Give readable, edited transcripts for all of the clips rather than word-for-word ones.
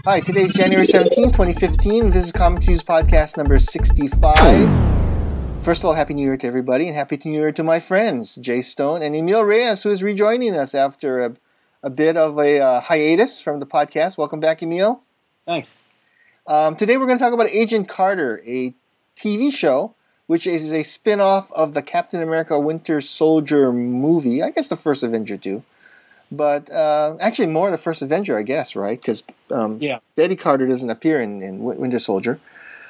Hi, today's January 17, 2015. This is Comics News Podcast number 65. First of all, Happy New Year to everybody, and Happy New Year to my friends, Jay Stone and Emil Reyes, who is rejoining us after a bit of a hiatus from the podcast. Welcome back, Emil. Thanks. Today we're going to talk about Agent Carter, a TV show, which is a spin-off of the Captain America Winter Soldier movie. I guess the first Avenger, too. But actually more the first Avenger, I guess, right? Because Betty Carter doesn't appear in Winter Soldier.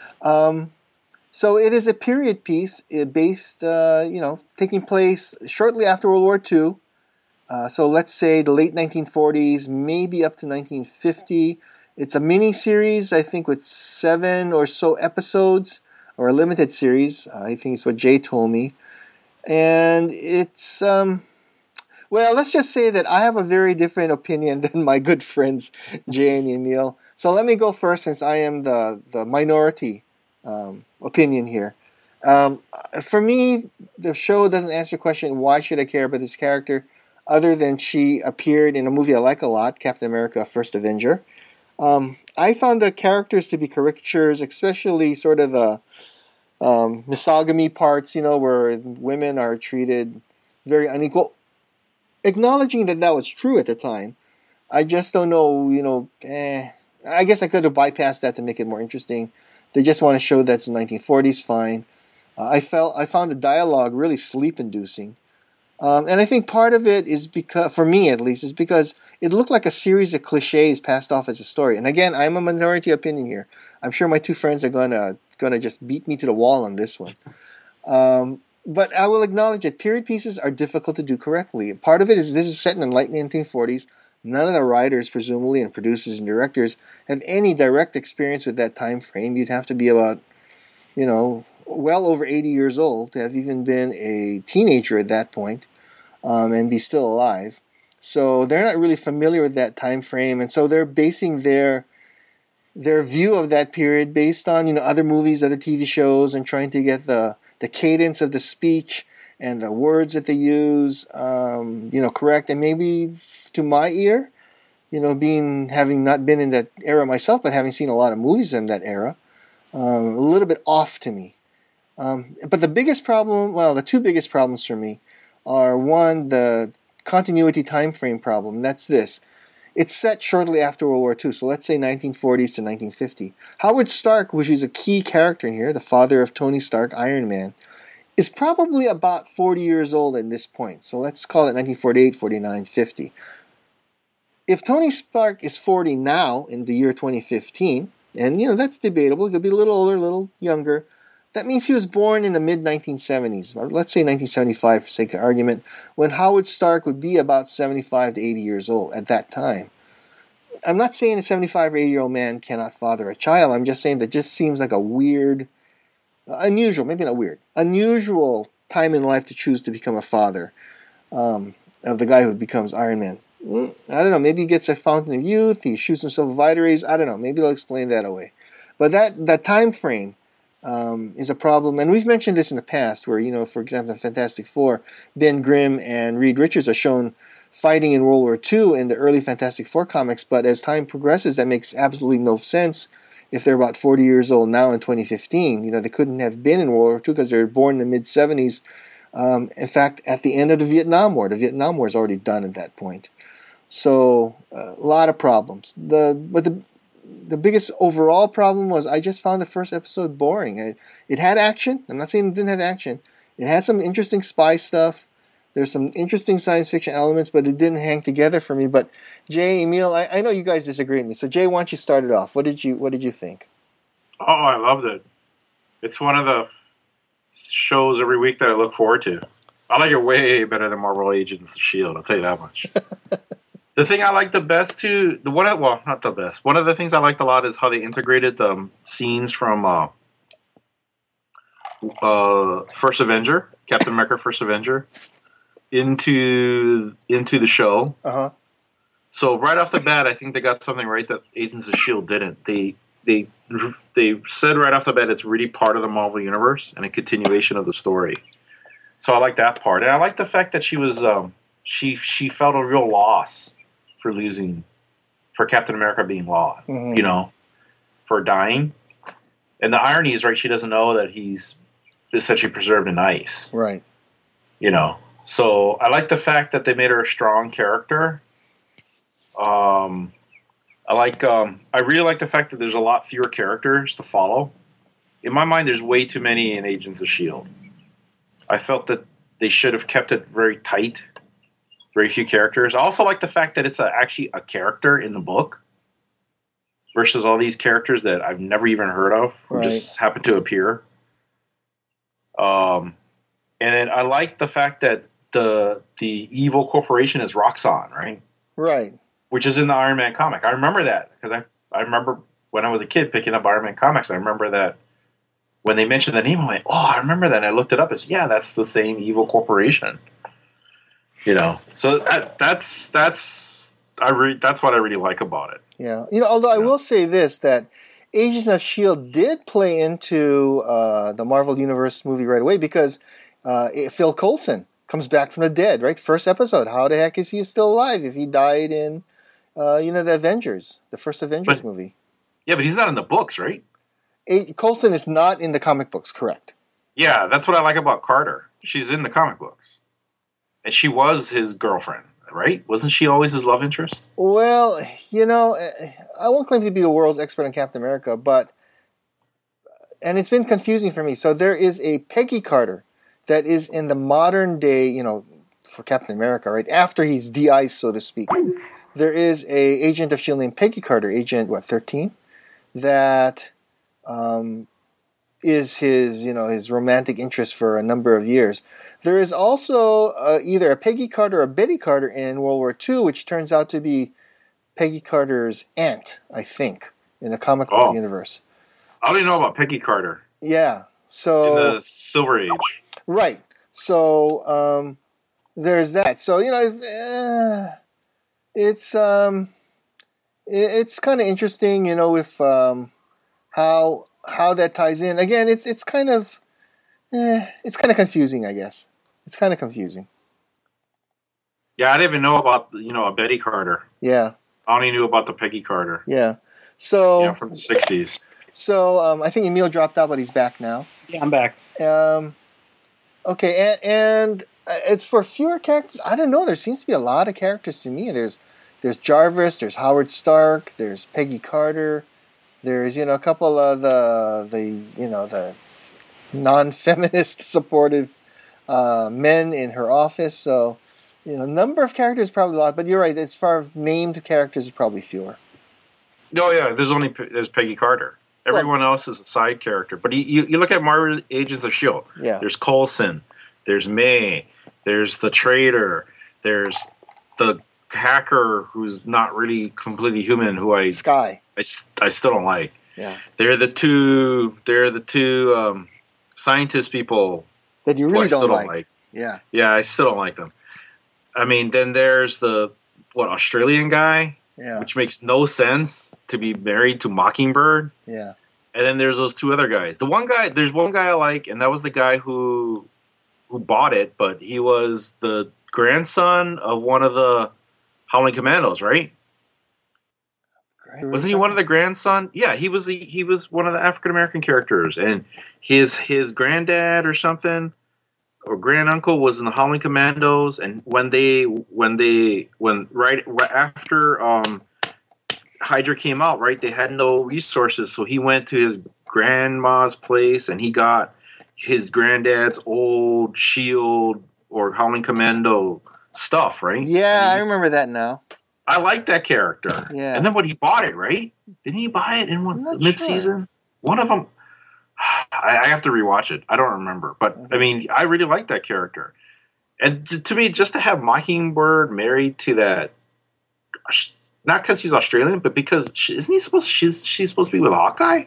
So it is a period piece based, taking place shortly after World War II. So let's say the late 1940s, maybe up to 1950. It's a mini-series, I think, with 7 or so episodes, or a limited series. I think it's what Jay told me. And it's... Well, let's just say that I have a very different opinion than my good friends, Jay and Emil. So let me go first since I am the minority opinion here. For me, the show doesn't answer the question, why should I care about this character, other than she appeared in a movie I like a lot, Captain America, First Avenger. I found the characters to be caricatures, especially sort of the misogamy parts, where women are treated very unequal. Acknowledging that was true at the time, I just don't know, I guess I could have bypassed that to make it more interesting. They just want to show that's the 1940s, fine. I found the dialogue really sleep-inducing. And I think part of it is because, for me at least, is because it looked like a series of cliches passed off as a story. And again, I'm a minority opinion here. I'm sure my two friends are gonna just beat me to the wall on this one. But I will acknowledge that period pieces are difficult to do correctly. Part of it is this is set in the late 1940s. None of the writers, presumably, and producers and directors have any direct experience with that time frame. You'd have to be about, well over 80 years old to have even been a teenager at that point, and be still alive. So they're not really familiar with that time frame, and so they're basing their view of that period based on other movies, other TV shows, and trying to get the cadence of the speech and the words that they use, correct. And maybe to my ear, having not been in that era myself, but having seen a lot of movies in that era, a little bit off to me. But the two biggest problems for me are, one, the continuity time frame problem. And that's this. It's set shortly after World War II, so let's say 1940s to 1950. Howard Stark, which is a key character in here, the father of Tony Stark, Iron Man, is probably about 40 years old at this point. So let's call it 1948, 49, 50. If Tony Stark is 40 now in the year 2015, and that's debatable, it could be a little older, a little younger, that means he was born in the mid-1970s, or let's say 1975 for sake of argument, when Howard Stark would be about 75 to 80 years old at that time. I'm not saying a 75 or 80-year-old man cannot father a child. I'm just saying that just seems like a unusual time in life to choose to become a father of the guy who becomes Iron Man. I don't know, maybe he gets a fountain of youth, he shoots himself with Vita rays, I don't know, maybe they'll explain that away. But that time frame is a problem, and we've mentioned this in the past where, for example, in Fantastic Four, Ben Grimm and Reed Richards are shown fighting in World War II in the early Fantastic Four comics, but as time progresses, that makes absolutely no sense if they're about 40 years old now in 2015. They couldn't have been in World War II because they were born in the mid-70s. In fact, at the end of the Vietnam War is already done at that point. So, a lot of problems. The biggest overall problem was I just found the first episode boring. It had action. I'm not saying it didn't have action. It had some interesting spy stuff. There's some interesting science fiction elements, but it didn't hang together for me. But Jay, Emil, I know you guys disagree with me. So Jay, why don't you start it off? What did you think? Oh, I loved it. It's one of the shows every week that I look forward to. I like it way better than Marvel Agents of S.H.I.E.L.D., I'll tell you that much. The thing I like the best too, not the best. One of the things I liked a lot is how they integrated the scenes from First Avenger, Captain America: First Avenger, into the show. Uh-huh. So right off the bat, I think they got something right that Agents of S.H.I.E.L.D. didn't. They said right off the bat it's really part of the Marvel Universe and a continuation of the story. So I like that part, and I like the fact that she was she felt a real loss for losing for Captain America being law, Mm-hmm. For dying. And the irony is, right, she doesn't know that he's essentially preserved in ice. Right. So I like the fact that they made her a strong character. I really like the fact that there's a lot fewer characters to follow. In my mind, there's way too many in Agents of S.H.I.E.L.D. I felt that they should have kept it very tight, very few characters. I also like the fact that it's actually a character in the book versus all these characters that I've never even heard of who just happen to appear. And then I like the fact that the evil corporation is Roxxon, right? Right. Which is in the Iron Man comic. I remember that because I remember when I was a kid picking up Iron Man comics. I remember that when they mentioned the name, I went, "Oh, I remember that." And I looked it up. It's that's the same evil corporation. So that's what I really like about it. Yeah. Although I will say this, that Agents of S.H.I.E.L.D. did play into the Marvel Universe movie right away because Phil Coulson comes back from the dead, right? First episode. How the heck is he still alive if he died in, the Avengers, the first Avengers movie? Yeah, but he's not in the books, right? Coulson is not in the comic books, correct? Yeah, that's what I like about Carter. She's in the comic books. And she was his girlfriend, right? Wasn't she always his love interest? Well, I won't claim to be the world's expert on Captain America, and it's been confusing for me. So there is a Peggy Carter that is in the modern day, for Captain America, right? After he's de-iced, so to speak. There is a agent of S.H.I.E.L.D. named Peggy Carter, Agent, 13? That is his romantic interest for a number of years. There is also either a Peggy Carter or a Betty Carter in World War II, which turns out to be Peggy Carter's aunt, I think, in the comic book universe. I don't even know about Peggy Carter. Yeah. So in the Silver Age. Right. So there's that. So it's kind of interesting, with how that ties in. Again, it's kind of confusing, I guess. It's kind of confusing. Yeah, I didn't even know about a Betty Carter. Yeah. I only knew about the Peggy Carter. Yeah. So from the 60s. So I think Emil dropped out, but he's back now. Yeah, I'm back. Okay, and as for fewer characters, I don't know. There seems to be a lot of characters to me. There's Jarvis, there's Howard Stark, there's Peggy Carter, there's a couple of the non-feminist supportive men in her office. So number of characters probably a lot, but you're right. As far as named characters, it's probably fewer. No, yeah, there's Peggy Carter. Everyone else is a side character. But you look at Marvel Agents of S.H.I.E.L.D. Yeah. There's Coulson. There's May. There's the traitor. There's the hacker who's not really completely human, who Sky. I still don't like. Yeah. They're the two scientist people that you really don't like. Yeah. Yeah, I still don't like them. I mean, then there's the Australian guy. Yeah. Which makes no sense to be married to Mockingbird. Yeah. And then there's those two other guys. There's one guy I like, and that was the guy who bought it, but he was the grandson of one of the Howling Commandos, right? Wasn't he one of the grandson? Yeah, he was one of the African American characters, and his granddad or something or granduncle was in the Howling Commandos, and when right after Hydra came out, right, they had no resources, so he went to his grandma's place and he got his granddad's old shield or Howling Commando stuff, right? Yeah, I remember that now. I like that character. Yeah. And then when he bought it, right? Didn't he buy it in mid-season? Sure. One of them. I have to rewatch it. I don't remember. But, I mean, I really like that character. And to me, just to have Mockingbird married to that, not because he's Australian, but because she's supposed to be with Hawkeye?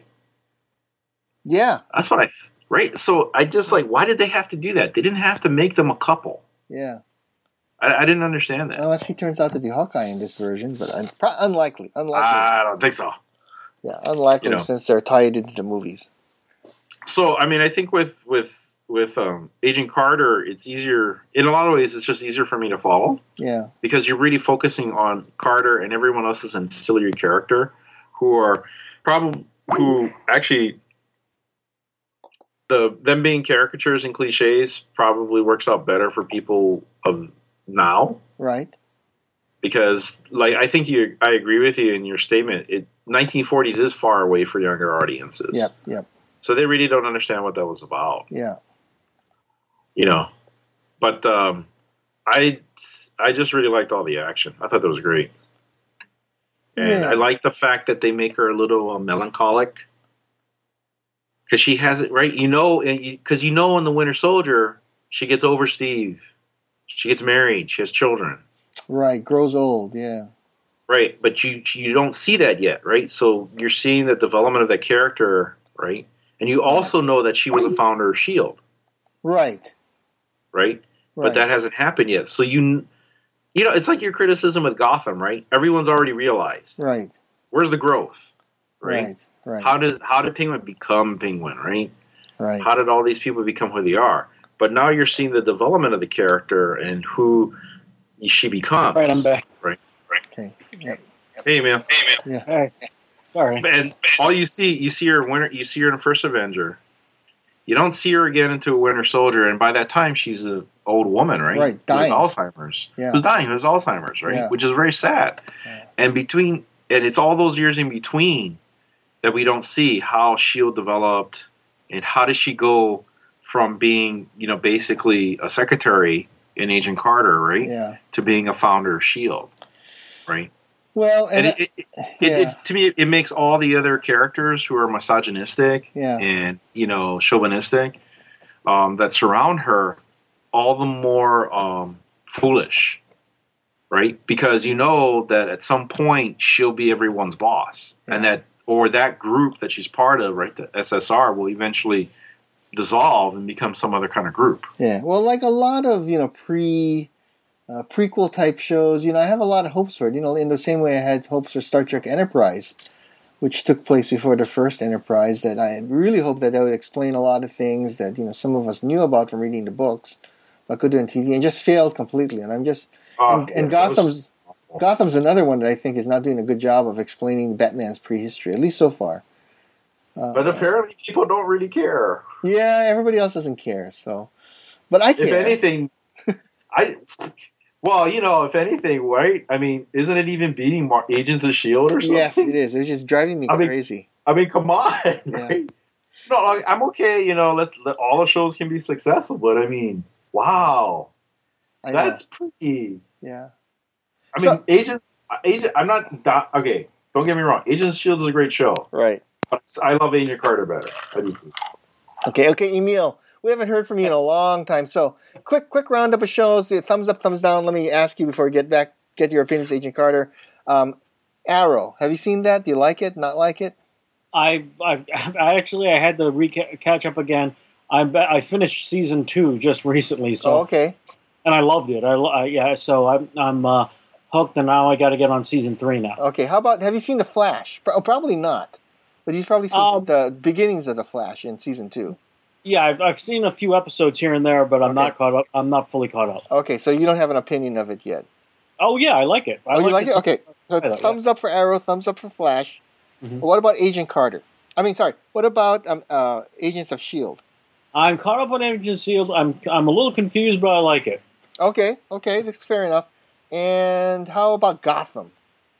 Yeah. That's what right? So I just why did they have to do that? They didn't have to make them a couple. Yeah. I didn't understand that. Unless he turns out to be Hawkeye in this version, but unlikely. I don't think so. Yeah, unlikely since they're tied into the movies. So, I mean, I think with Agent Carter, it's easier in a lot of ways. It's just easier for me to follow. Yeah. Because you're really focusing on Carter and everyone else's ancillary character, who actually them being caricatures and cliches probably works out better for people of now. Right. Because, like, I agree with you in your statement. 1940s is far away for younger audiences. Yep. So they really don't understand what that was about. Yeah. But I just really liked all the action. I thought that was great. And I like the fact that they make her a little melancholic. Because she has it, right? Because in The Winter Soldier, she gets over Steve. She gets married. She has children. Right. Grows old, yeah. Right. But you don't see that yet, right? So you're seeing the development of that character, right? And you also know that she was a founder of S.H.I.E.L.D. Right? But that hasn't happened yet. So it's like your criticism with Gotham, right? Everyone's already realized. Right. Where's the growth? Right. How did Penguin become Penguin, right? Right. How did all these people become who they are? But now you're seeing the development of the character and who she becomes. All right, I'm back. Right. Okay. Yep. Hey, man. Yeah. Hey. Sorry. And all you see her in the first Avenger. You don't see her again into a Winter Soldier, and by that time she's an old woman, right? Right, dying. Who has Alzheimer's. Yeah. Who's dying, who has Alzheimer's, right? Yeah. Which is very sad. Yeah. And it's all those years in between that we don't see how S.H.I.E.L.D. developed and how does she go from being, basically a secretary in Agent Carter, right? Yeah. To being a founder of S.H.I.E.L.D., right? Well, and to me, it makes all the other characters who are misogynistic and chauvinistic that surround her all the more foolish, right? Because that at some point she'll be everyone's boss, and that group that she's part of, right, the SSR, will eventually dissolve and become some other kind of group. Yeah, well, like a lot of prequel type shows, I have a lot of hopes for it. In the same way I had hopes for Star Trek Enterprise, which took place before the first Enterprise, that I really hoped that would explain a lot of things that some of us knew about from reading the books, but could do on TV, and just failed completely. And I'm just Gotham's another one that I think is not doing a good job of explaining Batman's prehistory, at least so far. But apparently people don't really care. Yeah, everybody else doesn't care. So, but I care. If anything, if anything, right? I mean, isn't it even beating Agents of S.H.I.E.L.D. or something? Yes, it is. It's just driving me crazy. I mean, come on. Yeah. Right? No, I'm okay. Let all the shows can be successful, but I mean, wow, that's pretty. Yeah. I mean, Agent. I'm not okay. Don't get me wrong. Agents of S.H.I.E.L.D. is a great show. Right. But I love Agent Carter better. I do. Okay, Emil. We haven't heard from you in a long time, so quick roundup of shows. Thumbs up, thumbs down. Let me ask you before we get your opinions of Agent Carter. Arrow. Have you seen that? Do you like it? Not like it? I had to catch up again. I finished season 2 just recently, so okay, and I loved it. So I'm hooked, and now I got to get on season 3 now. Okay, have you seen The Flash? Probably not, but you've probably seen the beginnings of The Flash in season 2. Yeah, I've seen a few episodes here and there, but I'm not caught up. I'm not fully caught up. Okay, so you don't have an opinion of it yet. Oh yeah, I like it. You like it? Okay, so thumbs up for Arrow, thumbs up for Flash. Mm-hmm. What about Agent Carter? What about Agents of S.H.I.E.L.D.? I'm caught up on Agents of S.H.I.E.L.D. I'm a little confused, but I like it. Okay, that's fair enough. And how about Gotham?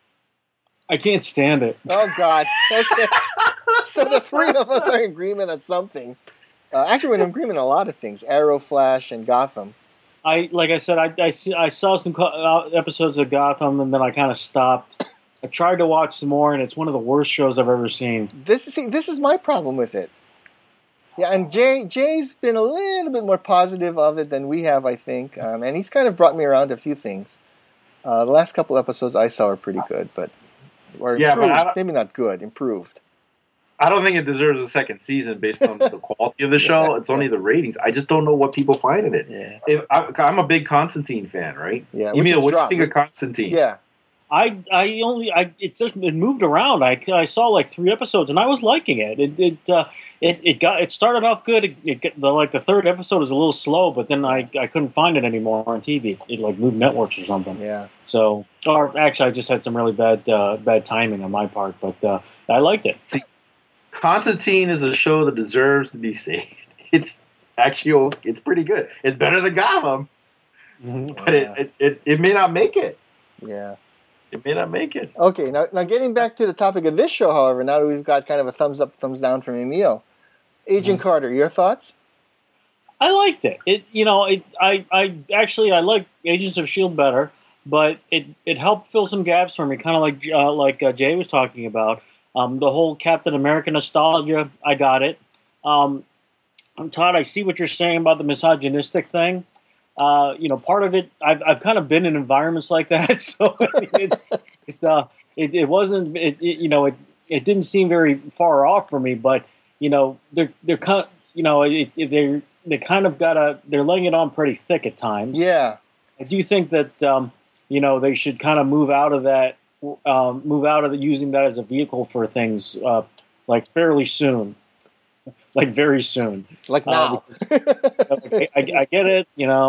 I can't stand it. Oh, God. Okay. So the three of us are in agreement on something. Actually, we're in agreement on a lot of things. Arrow, Flash, and Gotham. I saw some episodes of Gotham, and then I kind of stopped. I tried to watch some more, and it's one of the worst shows I've ever seen. This is my problem with it. Yeah, and Jay's been a little bit more positive of it than we have, I think. And he's kind of brought me around to a few things. The last couple episodes I saw are pretty good, improved. Maybe not good, improved. I don't think it deserves a second season based on the quality of the show. It's only the ratings. I just don't know what people find in it. Yeah. I'm a big Constantine fan, right? Yeah. Emil, what do you think of Constantine? Yeah. It moved around. I saw like 3 episodes and I was liking it. It started off good. The third episode was a little slow, but then I couldn't find it anymore on TV. It like moved networks or something. Yeah. So, or actually, I just had some really bad timing on my part, but I liked it. See, Constantine is a show that deserves to be saved. It's actually it's pretty good. It's better than Gotham, but it may not make it. Yeah. It may not make it. Okay, now getting back to the topic of this show, however, now that we've got kind of a thumbs up, thumbs down from Emil, Agent Carter, your thoughts? I liked it. I like Agents of S.H.I.E.L.D. better, but it helped fill some gaps for me, kind of like Jay was talking about. The whole Captain America nostalgia, I got it. Todd, I see what you're saying about the misogynistic thing. Part of it, I've kind of been in environments like that, so it wasn't, it didn't seem very far off for me, but they're kind, they're laying it on pretty thick at times. Yeah, I do think that they should kind of move out of that, using that as a vehicle for things like fairly soon. Like very soon, like now. I get it.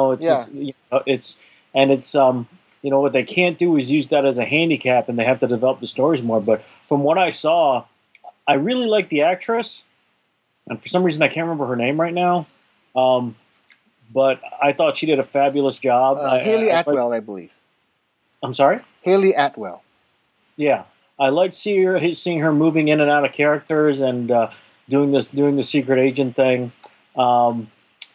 What they can't do is use that as a handicap, and they have to develop the stories more. But from what I saw, I really like the actress, and for some reason I can't remember her name right now. But I thought she did a fabulous job. Haley Atwell, I believe. I'm sorry, Haley Atwell. Yeah, I liked seeing her moving in and out of characters and. Doing the secret agent thing, and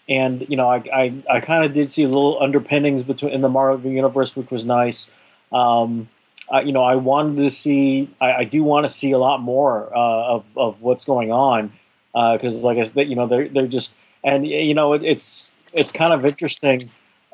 I kind of did see little underpinnings in the Marvel universe, which was nice. I wanted to see. I do want to see a lot more of what's going on because, like I said, they're just it's kind of interesting,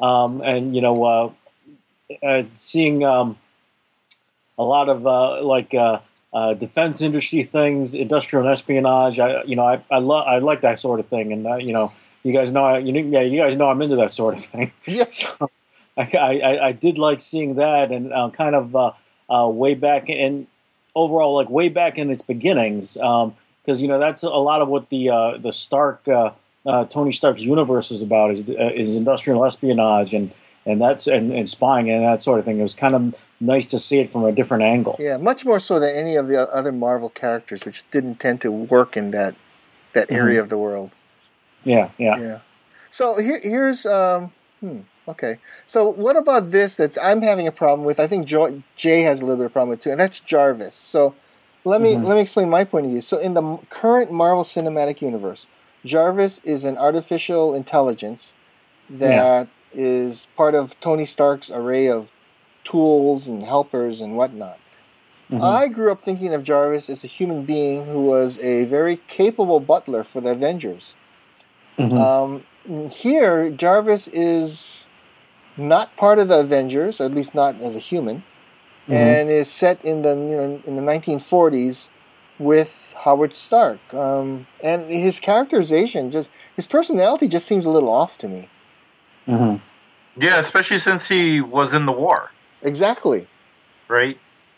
seeing a lot of defense industry things, industrial espionage. I like that sort of thing, and you guys know I'm into that sort of thing. Yes, so I did like seeing that, and kind of way back in overall, like way back in its beginnings, because that's a lot of what the Stark Tony Stark's universe is about is industrial espionage and spying and that sort of thing. It was kind of nice to see it from a different angle. Yeah, much more so than any of the other Marvel characters, which didn't tend to work in that area of the world. Yeah. So here's okay. So what about this? I'm having a problem with. I think Jay has a little bit of problem with too, and that's Jarvis. So let me explain my point of view. So in the current Marvel Cinematic Universe, Jarvis is an artificial intelligence that is part of Tony Stark's array of tools and helpers and whatnot. Mm-hmm. I grew up thinking of Jarvis as a human being who was a very capable butler for the Avengers. Mm-hmm. Here, Jarvis is not part of the Avengers, or at least not as a human, and is set in the 1940s with Howard Stark. And his characterization, his personality just seems a little off to me. Mm-hmm. Yeah, especially since he was in the war. Exactly. Right?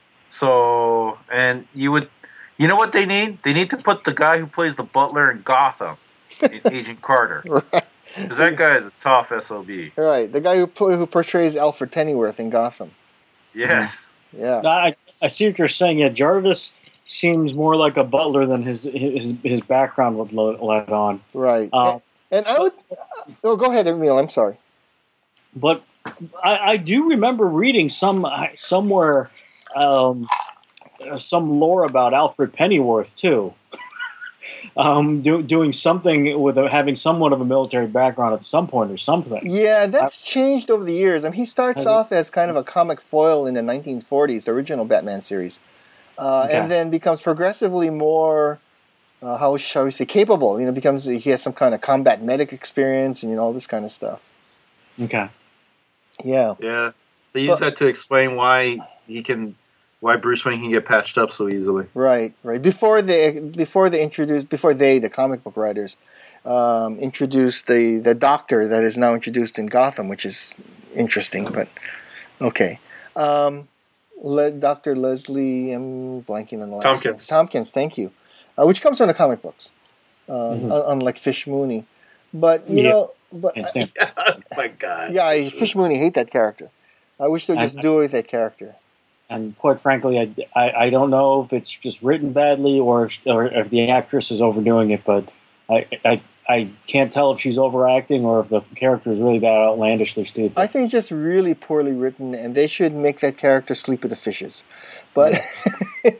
So, and you know what they need? They need to put the guy who plays the butler in Gotham in Agent Carter. Right. Because that guy is a tough SOB. Right. The guy who portrays Alfred Pennyworth in Gotham. Yes. Yeah. I see what you're saying. Yeah, Jarvis seems more like a butler than his background would let on. Right. And I would... go ahead, Emil. I'm sorry. But I do remember reading somewhere some lore about Alfred Pennyworth too, doing something with having somewhat of a military background at some point or something. Yeah, that's changed over the years. I mean, he starts off as kind of a comic foil in the 1940s, the original Batman series, and then becomes progressively more. How shall we say, capable? He has some kind of combat medic experience and all this kind of stuff. Okay. Yeah. Yeah. They use that to explain why Bruce Wayne can get patched up so easily. Right. Before the comic book writers, introduced the Doctor that is now introduced in Gotham, which is interesting. But okay. Dr. Leslie, I'm blanking on the last Tompkins. name. Tompkins, thank you. Which comes from the comic books, unlike Fish Mooney. But, you know... But, Oh my God. yeah, Fish Mooney, hate that character. I wish they'd just do away with that character. And quite frankly, I don't know if it's just written badly or if the actress is overdoing it, but I can't tell if she's overacting or if the character is really that outlandishly stupid. I think it's just really poorly written, and they should make that character sleep with the fishes. But in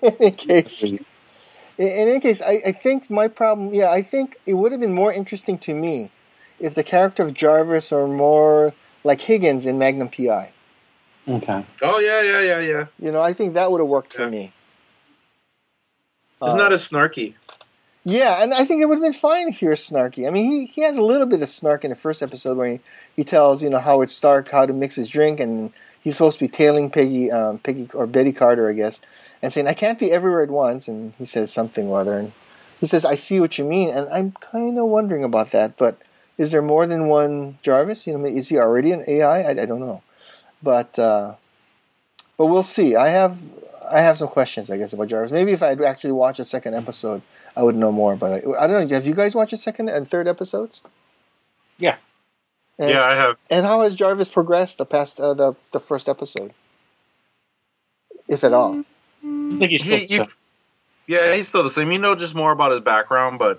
any case, I think my problem, I think it would have been more interesting to me if the character of Jarvis were more like Higgins in Magnum P.I. Okay. Oh, yeah. You know, I think that would have worked for me. He's not as snarky. Yeah, and I think it would have been fine if he was snarky. I mean, he has a little bit of snark in the first episode where he tells, Howard Stark how to mix his drink, and he's supposed to be tailing Peggy or Betty Carter, I guess, and saying, I can't be everywhere at once, and he says something or other, and he says, I see what you mean, and I'm kind of wondering about that, but is there more than one Jarvis? Is he already an AI? I don't know. But we'll see. I have some questions, I guess, about Jarvis. Maybe if I'd actually watch a second episode, I would know more. But I don't know. Have you guys watched the second and third episodes? Yeah. Yeah, I have. And how has Jarvis progressed past the first episode, if at all? I think he's still the same. Yeah, he's still the same. You know just more about his background, but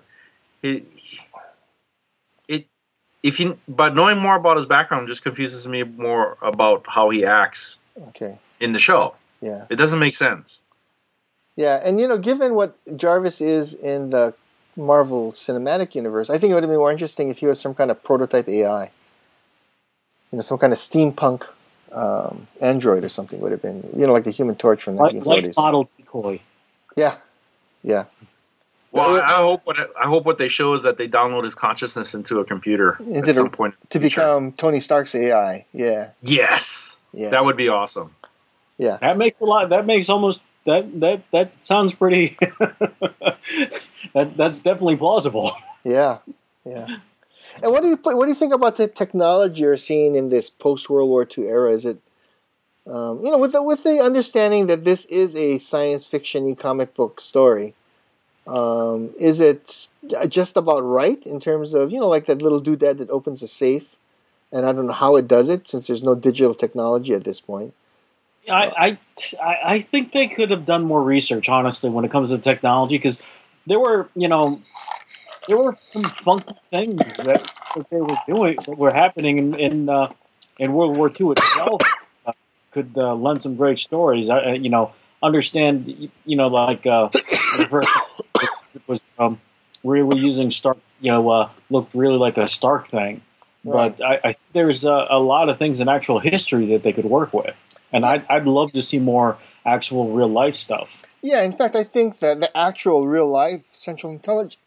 but knowing more about his background just confuses me more about how he acts in the show. Yeah. It doesn't make sense. Yeah, and given what Jarvis is in the Marvel Cinematic Universe, I think it would have been more interesting if he was some kind of prototype AI. Some kind of steampunk android or something would have been, like the Human Torch from the 1940s. Like model decoy. Yeah. Well, I hope what they show is that they download his consciousness into a computer at some point to become Tony Stark's AI. Yeah. Yes. Yeah. That would be awesome. Yeah. That makes almost that sounds pretty. That's definitely plausible. Yeah. And what do you think about the technology you're seeing in this post World War II era? Is it, with the understanding that this is a science fiction comic book story? Is it just about right in terms of like that little doodad that opens a safe, and I don't know how it does it since there's no digital technology at this point. I think they could have done more research, honestly, when it comes to technology, because there were some funky things that they were doing that were happening in World War II itself. Could lend some great stories. Understand, like the first was where we're using Stark, looked really like a Stark thing. Right. But I think there's a lot of things in actual history that they could work with. And I'd love to see more actual real life stuff. Yeah, in fact, I think that the actual real life Central Intelligence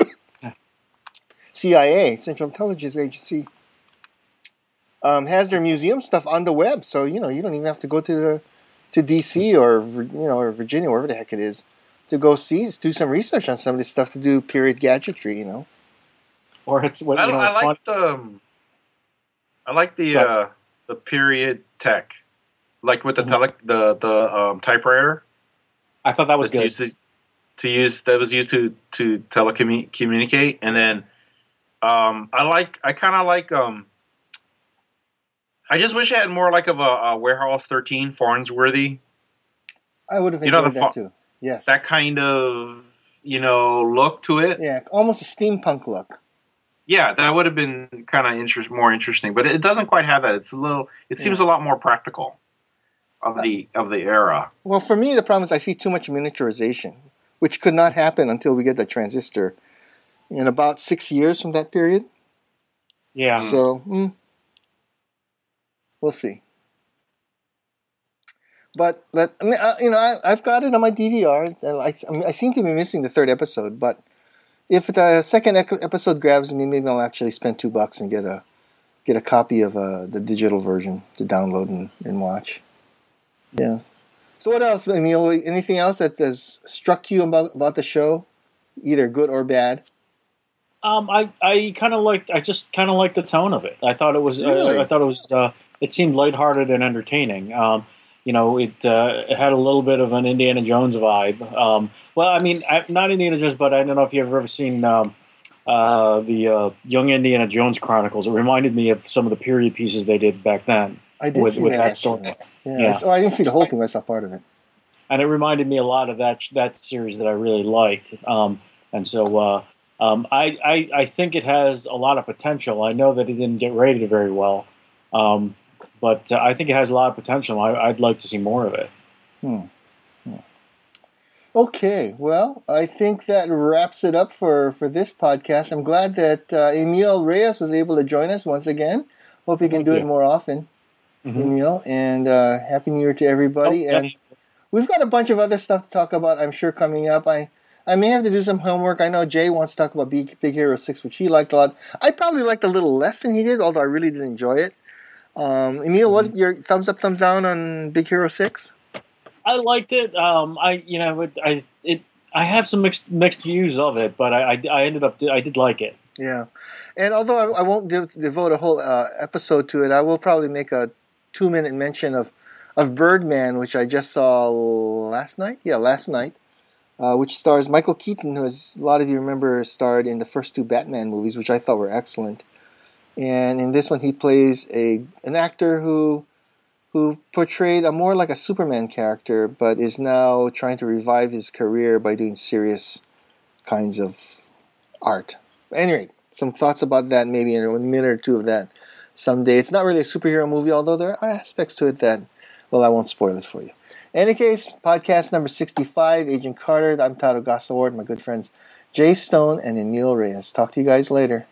CIA, Central Intelligence Agency, has their museum stuff on the web. So you don't even have to go to DC or Virginia, wherever the heck it is, to go do some research on some of this stuff to do period gadgetry. Or it's what I like the period tech. Like with the typewriter, I thought that was good. That was used to telecommunicate, and then I just wish it had more like of a Warehouse 13 Farnsworthy. I would have enjoyed that too. Yes, that kind of look to it. Yeah, almost a steampunk look. Yeah, that would have been kind of more interesting, but it doesn't quite have that. It seems a lot more practical. Of the era. Well, for me, the problem is I see too much miniaturization, which could not happen until we get the transistor in about 6 years from that period. Yeah. So, we'll see. But I mean, I've got it on my DVR, and I seem to be missing the third episode. But if the second episode grabs me, maybe I'll actually spend $2 and get a copy of the digital version to download and watch. Yeah. So what else, Emilio? Anything else that has struck you about the show, either good or bad? I just kind of liked the tone of it. I thought it was. Really? It seemed lighthearted and entertaining. it had a little bit of an Indiana Jones vibe. Well, I mean, not Indiana Jones, but I don't know if you've ever seen the Young Indiana Jones Chronicles. It reminded me of some of the period pieces they did back then. I did see that actually. Yeah. I didn't see the whole thing, but I saw part of it. And it reminded me a lot of that series that I really liked. And so I think it has a lot of potential. I know that it didn't get rated very well, but I think it has a lot of potential. I'd like to see more of it. Okay, well, I think that wraps it up for this podcast. I'm glad that Emil Reyes was able to join us once again. Hope he can do it more often, Emil. And Happy New Year to everybody. And we've got a bunch of other stuff to talk about, I'm sure, coming up. I may have to do some homework. I know Jay wants to talk about Big Hero 6, which he liked a lot. I probably liked a little less than he did, although I really did enjoy it. Emil, what your thumbs up, thumbs down on Big Hero 6? I liked it. I have some mixed views of it, but I did like it. Yeah, and although I won't devote a whole episode to it, I will probably make a 2-minute mention of Birdman, which I just saw last night. Yeah, last night, which stars Michael Keaton, who, as a lot of you remember, starred in the first 2 Batman movies, which I thought were excellent. And in this one, he plays an actor who portrayed a more like a Superman character, but is now trying to revive his career by doing serious kinds of art. But anyway, some thoughts about that maybe in a minute or two of that someday. It's not really a superhero movie, although there are aspects to it that, well, I won't spoil it for you. In any case, podcast number 65, Agent Carter. I'm Taro Gassaward, my good friends Jay Stone and Emil Reyes. Talk to you guys later.